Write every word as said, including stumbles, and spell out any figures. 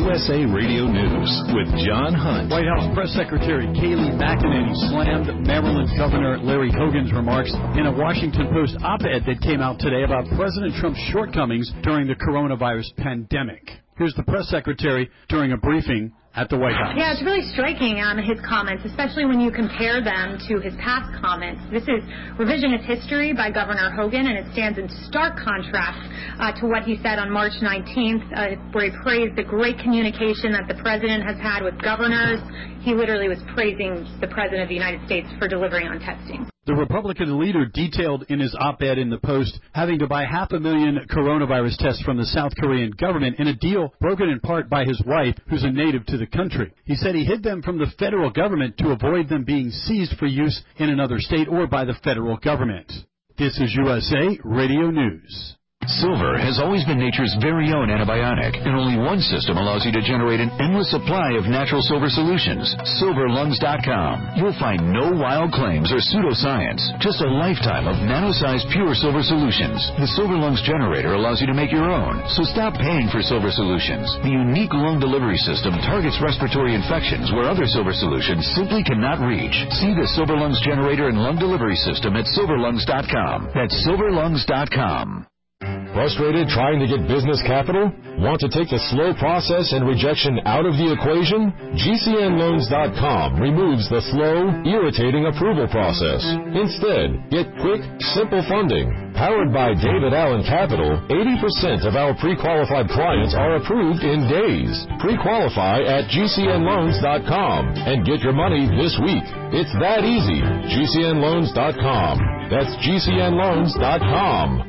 U S A Radio News with John Hunt. White House Press Secretary Kayleigh McEnany slammed Maryland Governor Larry Hogan's remarks in a Washington Post op-ed that came out today about President Trump's shortcomings during the coronavirus pandemic. Here's the press secretary during a briefing at the White House. Yeah, it's really striking, um, his comments, especially when you compare them to his past comments. This is revisionist history by Governor Hogan, and it stands in stark contrast uh, to what he said on March nineteenth, uh, where he praised the great communication that the president has had with governors. He literally was praising the president of the United States for delivering on testing. The Republican leader detailed in his op-ed in the Post having to buy half a million coronavirus tests from the South Korean government in a deal broken in part by his wife, who's a native to the country. He said he hid them from the federal government to avoid them being seized for use in another state or by the federal government. This is U S A Radio News. Silver has always been nature's very own antibiotic, and only one system allows you to generate an endless supply of natural silver solutions. Silver Lungs dot com. You'll find no wild claims or pseudoscience, just a lifetime of nano-sized pure silver solutions. The Silver Lungs generator allows you to make your own, so stop paying for silver solutions. The unique lung delivery system targets respiratory infections where other silver solutions simply cannot reach. See the Silver Lungs generator and lung delivery system at Silver Lungs dot com. That's Silver Lungs dot com. Frustrated trying to get business capital? Want to take the slow process and rejection out of the equation? G C N Loans dot com removes the slow, irritating approval process. Instead, get quick, simple funding. Powered by David Allen Capital, eighty percent of our pre-qualified clients are approved in days. Pre-qualify at G C N Loans dot com and get your money this week. It's that easy. G C N Loans dot com. That's G C N Loans dot com.